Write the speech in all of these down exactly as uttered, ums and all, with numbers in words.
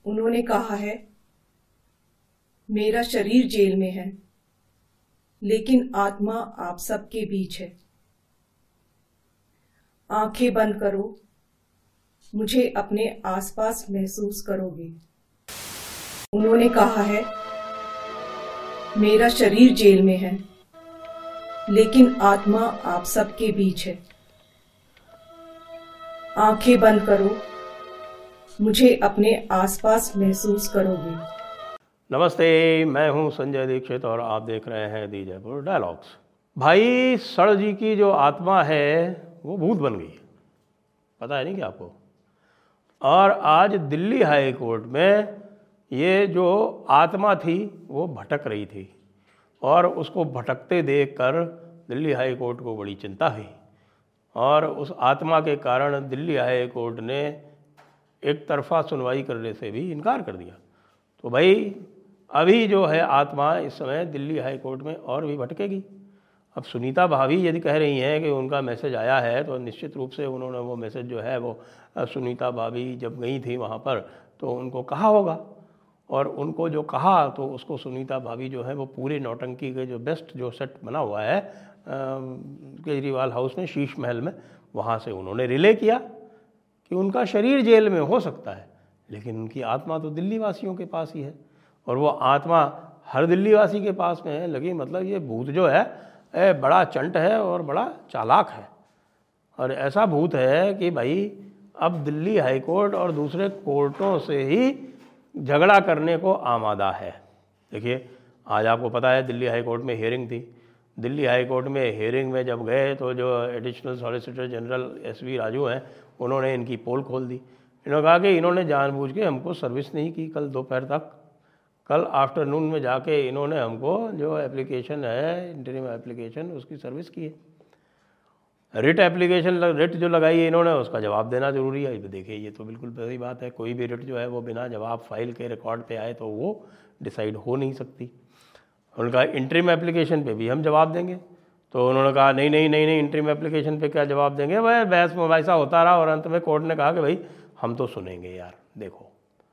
उन्होंने कहा है, मेरा शरीर जेल में है, लेकिन आत्मा आप सबके बीच है। आंखें बंद करो, मुझे अपने आसपास महसूस करोगे। उन्होंने कहा है, मेरा शरीर जेल में है, लेकिन आत्मा आप सबके बीच है। आंखें बंद करो, मुझे अपने आसपास महसूस करोगे। नमस्ते, मैं हूं संजय दीक्षित और आप देख रहे हैं दी जयपुर डायलॉग्स। भाई सड़ जी की जो आत्मा है वो भूत बन गई, पता है नहीं क्या आपको? और आज दिल्ली हाई कोर्ट में ये जो आत्मा थी वो भटक रही थी और उसको भटकते देखकर दिल्ली हाई कोर्ट को बड़ी चिंता हुई और उस आत्मा के कारण दिल्ली हाई कोर्ट ने एक तरफा सुनवाई करने से भी इनकार कर दिया। तो भाई अभी जो है आत्मा इस समय दिल्ली हाई कोर्ट में और भी भटकेगी। अब सुनीता भाभी यदि कह रही हैं कि उनका मैसेज आया है तो निश्चित रूप से उन्होंने वो मैसेज जो है वो सुनीता भाभी जब गई थी वहाँ पर तो उनको कहा होगा और उनको जो कहा तो उसको सुनीता भाभी जो है वो पूरे नौटंकी के जो बेस्ट जो सेट बना हुआ है केजरीवाल हाउस में शीश महल में, वहाँ से उन्होंने रिले किया कि उनका शरीर जेल में हो सकता है लेकिन उनकी आत्मा तो दिल्ली वासियों के पास ही है और वो आत्मा हर दिल्ली वासी के पास में है। लगी मतलब ये भूत जो है ए, बड़ा चंट है और बड़ा चालाक है और ऐसा भूत है कि भाई अब दिल्ली हाई कोर्ट और दूसरे कोर्टों से ही झगड़ा करने को आमादा है। देखिए आज आपको पता है दिल्ली हाई कोर्ट में हियरिंग थी। दिल्ली हाई कोर्ट में हियरिंग में जब गए तो जो additional solicitor general S V Raju हैं उन्होंने इनकी पोल खोल दी। इन्होंने कहा कि इन्होंने जानबूझ के हमको सर्विस नहीं की कल दोपहर तक। कल आफ्टरनून में जाके इन्होंने हमको जो एप्लीकेशन है इंटरिम एप्लीकेशन उसकी सर्विस की है। रिट एप्लीकेशन रिट जो लगाई है इन्होंने उसका जवाब देना ज़रूरी है। देखिए ये तो बिल्कुल सही बात है, कोई भी रिट जो है वो बिना जवाब फाइल के रिकॉर्ड पे आए तो वो डिसाइड हो नहीं सकती। उनका इंटरिम एप्लीकेशन पे भी हम जवाब देंगे तो उन्होंने कहा नहीं नहीं नहीं नहीं इंटरिम एप्लीकेशन पे क्या जवाब देंगे। वह बहस मुबाहिसा होता रहा और अंत में कोर्ट ने कहा कि भाई हम तो सुनेंगे यार। देखो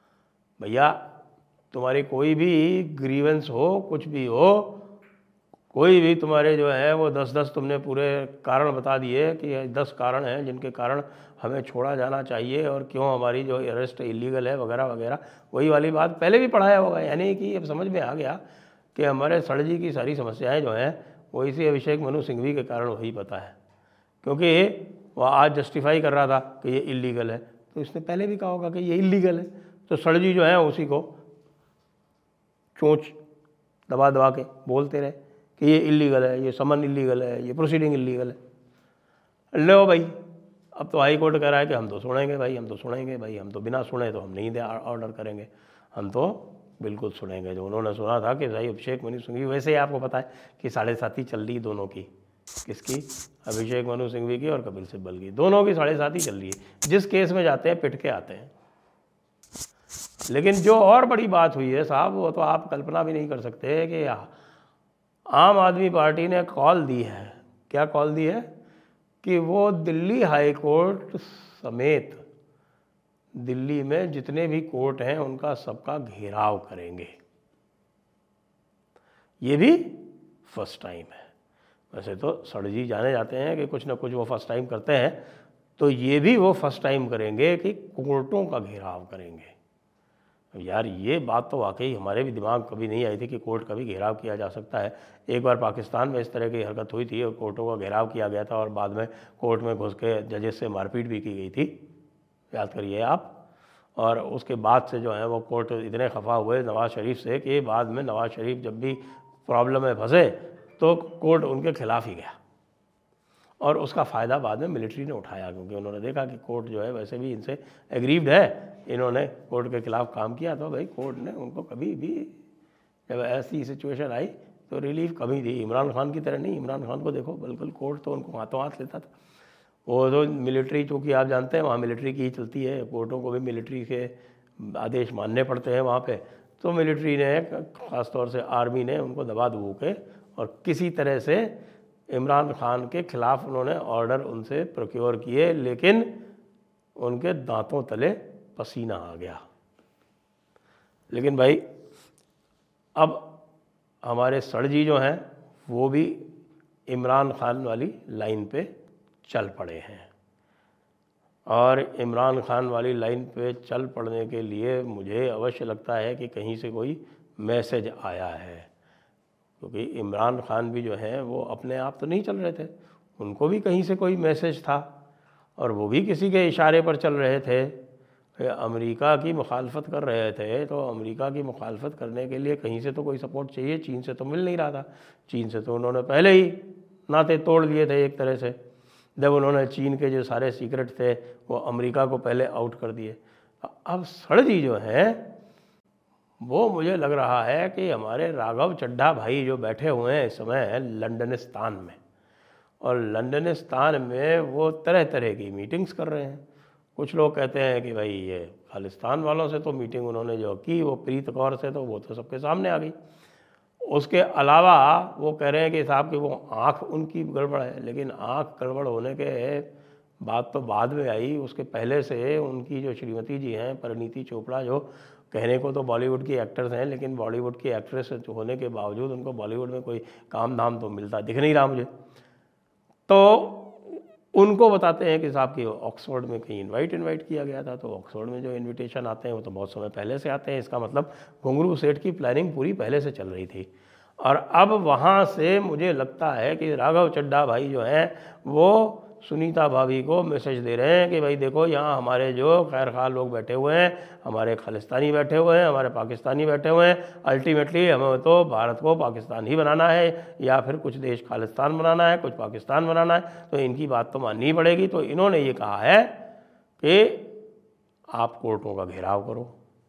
भैया तुम्हारी कोई भी ग्रीवेंस हो, कुछ भी हो, कोई भी तुम्हारे जो है वो दस दस तुमने पूरे कारण बता दिए कि दस कारण हैं जिनके कारण हमें छोड़ा जाना चाहिए और क्यों हमारी जो अरेस्ट इलीगल है वगैरह वगैरह, वही वाली बात पहले भी पढ़ाया होगा। यानी कि अब समझ में आ गया कि हमारे सड़ जी की सारी समस्याएं जो हैं वो इसी अभिषेक मनु सिंघवी के कारण वही पता है, क्योंकि वह आज जस्टिफाई कर रहा था कि ये इलीगल है तो इसने पहले भी कहा होगा कि ये इलीगल है। तो सड़ जी जो है उसी को चोंच दबा दबा के बोलते रहे कि ये इलीगल है, ये समन इलीगल है, ये प्रोसीडिंग इलीगल है। लो भाई अब तो हाई कोर्ट कह रहा है कि हम तो सुनेंगे भाई, हम तो सुनेंगे भाई, हम तो बिना सुने तो हम नहीं दे ऑर्डर करेंगे, हम तो बिल्कुल सुनेंगे। जो उन्होंने सुना था कि भाई अभिषेक मनु सिंघवी, वैसे ही आपको पता है कि साढ़े साथी चल रही दोनों की, किसकी? अभिषेक मनु सिंघवी की और कपिल सिब्बल की, दोनों की साढ़े साथी चल रही है। जिस केस में जाते हैं पिट के आते हैं। लेकिन जो और बड़ी बात हुई है साहब वो तो आप कल्पना भी नहीं कर सकते कि आम आदमी पार्टी ने कॉल दी है। क्या कॉल दी है? कि वो दिल्ली हाई कोर्ट समेत दिल्ली में जितने भी कोर्ट हैं उनका सबका घेराव करेंगे। ये भी फर्स्ट टाइम है। वैसे तो सड़ जी जाने जाते हैं कि कुछ ना कुछ वो फर्स्ट टाइम करते हैं, तो ये भी वो फर्स्ट टाइम करेंगे कि कोर्टों का घेराव करेंगे। यार ये बात तो वाकई हमारे भी दिमाग कभी नहीं आई थी कि कोर्ट का भी घेराव किया जा सकता है। एक बार पाकिस्तान में इस तरह की हरकत हुई थी और कोर्टों का घेराव किया गया था और बाद में कोर्ट में घुस के जजेस से मारपीट भी की गई थी, याद करिए आप। और उसके बाद से जो है वो कोर्ट इतने खफा हुए नवाज़ शरीफ से कि बाद में नवाज़ शरीफ जब भी प्रॉब्लम में फंसे तो कोर्ट उनके खिलाफ ही गया और उसका फ़ायदा बाद में मिलिट्री ने उठाया, क्योंकि उन्होंने देखा कि कोर्ट जो है वैसे भी इनसे एग्रीव्ड है, इन्होंने कोर्ट के खिलाफ काम किया। तो भाई कोर्ट ने उनको कभी भी जब ऐसी सिचुएशन आई तो रिलीफ कभी दी। इमरान खान की तरह नहीं, इमरान खान को देखो बिल्कुल कोर्ट तो उनको हाथों हाथ लेता था। वो तो मिलिट्री, चूँकि आप जानते हैं वहाँ मिलिट्री की ही चलती है, कोर्टों को भी मिलिट्री के आदेश मानने पड़ते हैं वहाँ पर। तो मिलिट्री ने, ख़ास तौर से आर्मी ने, उनको दबा दबू के और किसी तरह से इमरान खान के ख़िलाफ़ उन्होंने ऑर्डर उनसे प्रोक्योर किए, लेकिन उनके दांतों तले पसीना आ गया। लेकिन भाई अब हमारे सर जी जो हैं वो भी इमरान खान वाली लाइन पे चल पड़े हैं, और इमरान खान वाली लाइन पे चल पड़ने के लिए मुझे अवश्य लगता है कि कहीं से कोई मैसेज आया है, क्योंकि इमरान खान भी जो हैं वो अपने आप तो नहीं चल रहे थे, उनको भी कहीं से कोई मैसेज था और वो भी किसी के इशारे पर चल रहे थे। अमेरिका की मुखालफत कर रहे थे, तो अमेरिका की मुखालफत करने के लिए कहीं से तो कोई सपोर्ट चाहिए, चीन से तो मिल नहीं रहा था। चीन से तो उन्होंने पहले ही नाते तोड़ लिए थे एक तरह से, जब उन्होंने चीन के जो सारे सीक्रेट थे वो अमेरिका को पहले आउट कर दिए। अब सर जी जो हैं वो मुझे लग रहा है कि हमारे राघव चड्ढा भाई जो बैठे हुए हैं इस समय लंदनिस्तान में, और लंदनिस्तान में वो तरह तरह की मीटिंग्स कर रहे हैं। कुछ लोग कहते हैं कि भाई ये खालिस्तान वालों से तो मीटिंग उन्होंने जो की वो प्रीत कौर से, तो वो तो सबके सामने आ गई। उसके अलावा वो कह रहे हैं कि साहब कि वो आँख उनकी गड़बड़ है, लेकिन आँख गड़बड़ होने के बात तो बाद में आई, उसके पहले से उनकी जो श्रीमती जी हैं परिणीति चोपड़ा, जो कहने को तो बॉलीवुड की एक्टर्स हैं लेकिन बॉलीवुड की एक्ट्रेस होने के बावजूद उनको बॉलीवुड में कोई काम धाम तो मिलता दिख नहीं रहा मुझे, तो उनको बताते हैं कि साहब कि ऑक्सफोर्ड में कहीं इनवाइट इनवाइट किया गया था। तो ऑक्सफोर्ड में जो इनविटेशन आते हैं वो तो बहुत समय पहले से आते हैं, इसका मतलब घुंगरू सेठ की प्लानिंग पूरी पहले से चल रही थी। और अब वहाँ से मुझे लगता है कि राघव चड्ढा भाई जो हैं वो सुनीता भाभी को मैसेज दे रहे हैं कि भाई देखो यहाँ हमारे जो खैर खा लोग बैठे हुए हैं, हमारे खालिस्तानी बैठे हुए हैं, हमारे पाकिस्तानी बैठे हुए हैं, अल्टीमेटली हमें तो भारत को पाकिस्तान ही बनाना है, या फिर कुछ देश खालिस्तान बनाना है, कुछ पाकिस्तान बनाना है, तो इनकी बात तो माननी पड़ेगी। तो इन्होंने ये कहा है कि आप कोर्टों का घेराव करो।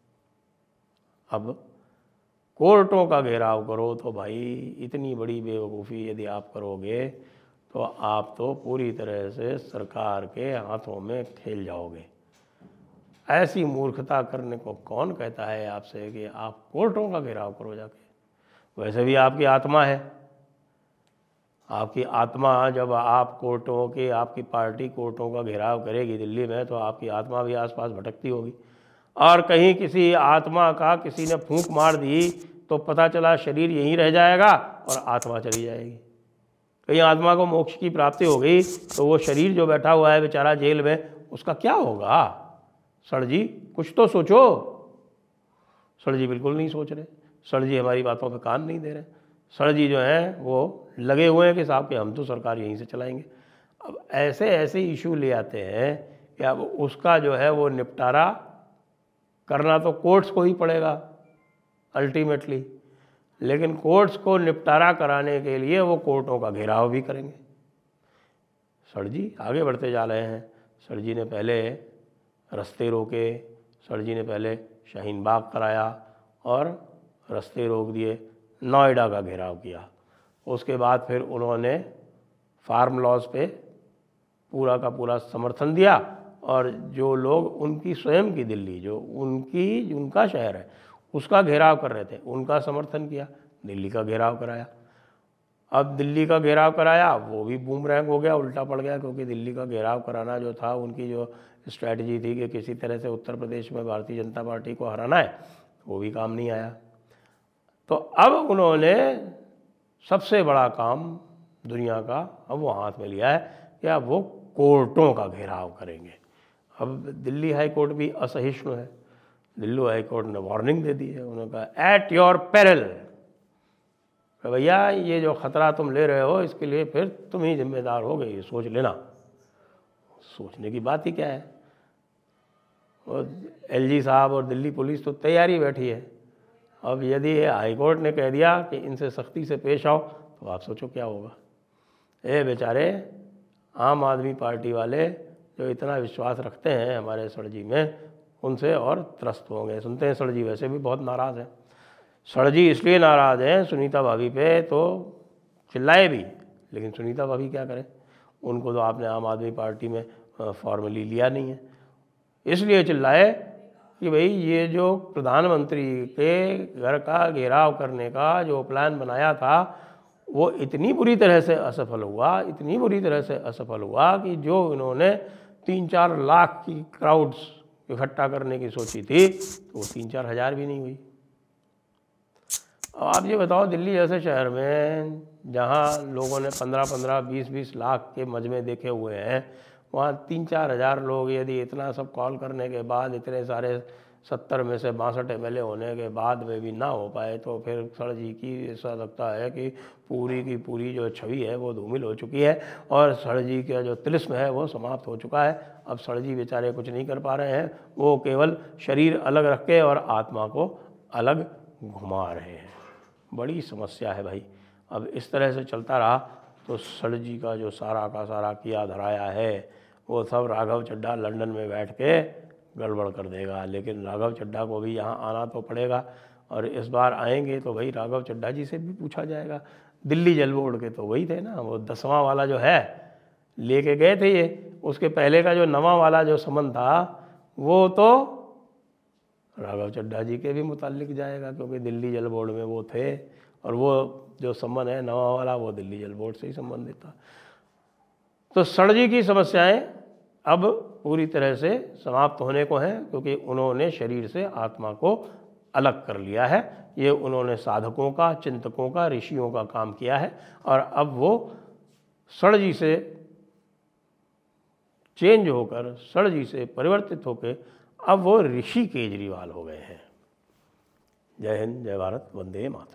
अब कोर्टों का घेराव करो तो भाई इतनी बड़ी बेवकूफ़ी यदि आप करोगे तो आप तो पूरी तरह से सरकार के हाथों में खेल जाओगे। ऐसी मूर्खता करने को कौन कहता है आपसे कि आप कोर्टों का घेराव करो जाके। वैसे भी आपकी आत्मा है, आपकी आत्मा जब आप कोर्टों के, आपकी पार्टी कोर्टों का घेराव करेगी दिल्ली में, तो आपकी आत्मा भी आसपास भटकती होगी, और कहीं किसी आत्मा का किसी ने फूंक मार दी तो पता चला शरीर यहीं रह जाएगा और आत्मा चली जाएगी। कहीं आत्मा को मोक्ष की प्राप्ति हो गई तो वो शरीर जो बैठा हुआ है बेचारा जेल में, उसका क्या होगा? सर जी कुछ तो सोचो। सर जी बिल्कुल नहीं सोच रहे, सर जी हमारी बातों पे कान नहीं दे रहे। सर जी जो हैं वो लगे हुए हैं कि साहब कि हम तो सरकार यहीं से चलाएंगे। अब ऐसे ऐसे इशू ले आते हैं कि अब उसका जो है वो निपटारा करना तो कोर्ट्स को ही पड़ेगा अल्टीमेटली, लेकिन कोर्ट्स को निपटारा कराने के लिए वो कोर्टों का घेराव भी करेंगे। सर जी आगे बढ़ते जा रहे हैं। सर जी ने पहले रास्ते रोके, सर जी ने पहले शाहीन बाग कराया और रास्ते रोक दिए, नोएडा का घेराव किया। उसके बाद फिर उन्होंने फार्म लॉज पे पूरा का पूरा समर्थन दिया, और जो लोग उनकी स्वयं की दिल्ली, जो उनकी उनका शहर है, उसका घेराव कर रहे थे, उनका समर्थन किया, दिल्ली का घेराव कराया। अब दिल्ली का घेराव कराया वो भी बूमरैंग हो गया, उल्टा पड़ गया, क्योंकि दिल्ली का घेराव कराना जो था उनकी जो स्ट्रैटेजी थी कि किसी तरह से उत्तर प्रदेश में भारतीय जनता पार्टी को हराना है, वो भी काम नहीं आया। तो अब उन्होंने सबसे बड़ा काम दुनिया का अब वो हाथ में लिया है कि अब वो कोर्टों का घेराव करेंगे। अब दिल्ली हाई कोर्ट भी असहिष्णु है। दिल्ली हाई कोर्ट ने वार्निंग दे दी है, उन्होंने कहा एट योर पेरिल, भैया ये जो ख़तरा तुम ले रहे हो इसके लिए फिर तुम ही जिम्मेदार हो गए, ये सोच लेना। सोचने की बात ही क्या है। और एलजी साहब और दिल्ली पुलिस तो तैयारी बैठी है। अब यदि हाई कोर्ट ने कह दिया कि इनसे सख्ती से पेश आओ, तो आप सोचो क्या होगा। ए बेचारे आम आदमी पार्टी वाले जो इतना विश्वास रखते हैं हमारे सर जी में, उनसे और त्रस्त होंगे। सुनते हैं सर जी वैसे भी बहुत नाराज़ हैं। सर जी इसलिए नाराज़ हैं सुनीता भाभी पे, तो चिल्लाए भी, लेकिन सुनीता भाभी क्या करें, उनको तो आपने आम आदमी पार्टी में फॉर्मली लिया नहीं है, इसलिए चिल्लाए कि भाई ये जो प्रधानमंत्री के घर का घेराव करने का जो प्लान बनाया था वो इतनी बुरी तरह से असफल हुआ, इतनी बुरी तरह से असफल हुआ कि जो इन्होंने तीन चार लाख की क्राउड्स इकट्ठा करने की सोची थी तो वो तीन चार हज़ार भी नहीं हुई। अब आप ये बताओ, दिल्ली जैसे शहर में जहाँ लोगों ने पंद्रह पंद्रह बीस बीस लाख के मजमे देखे हुए हैं, वहाँ तीन चार हज़ार लोग यदि इतना सब कॉल करने के बाद, इतने सारे सत्तर में से बासठ एम एल ए होने के बाद में भी ना हो पाए, तो फिर सर जी की ऐसा लगता है कि पूरी की पूरी जो छवि है वो धूमिल हो चुकी है और सर जी का जो तिलिस्म है वो समाप्त हो चुका है। अब सर जी बेचारे कुछ नहीं कर पा रहे हैं, वो केवल शरीर अलग रख के और आत्मा को अलग घुमा रहे हैं। बड़ी समस्या है भाई। अब इस तरह से चलता रहा तो सर जी का जो सारा का सारा किया धराया है वो सब राघव चड्ढा लंदन में बैठ के गड़बड़ कर देगा। लेकिन राघव चड्ढा को भी यहाँ आना तो पड़ेगा, और इस बार आएंगे तो भाई राघव चड्ढा जी से भी पूछा जाएगा। दिल्ली जल बोर्ड के तो वही थे ना, वो दसवां वाला जो है लेके गए थे ये, उसके पहले का जो नवा वाला जो समन था वो तो राघव चड्ढा जी के भी मुतालिक जाएगा, क्योंकि दिल्ली जल बोर्ड में वो थे और वो जो संबंध है नवा वाला वो दिल्ली जल बोर्ड से ही संबंधित था। तो सर जी की समस्याएं अब पूरी तरह से समाप्त होने को हैं, क्योंकि उन्होंने शरीर से आत्मा को अलग कर लिया है। ये उन्होंने साधकों का, चिंतकों का, ऋषियों का काम किया है, और अब वो सर जी से चेंज होकर, सर जी से परिवर्तित होकर अब वो ऋषि केजरीवाल हो गए हैं। जय हिंद, जय भारत, वंदे मातरम।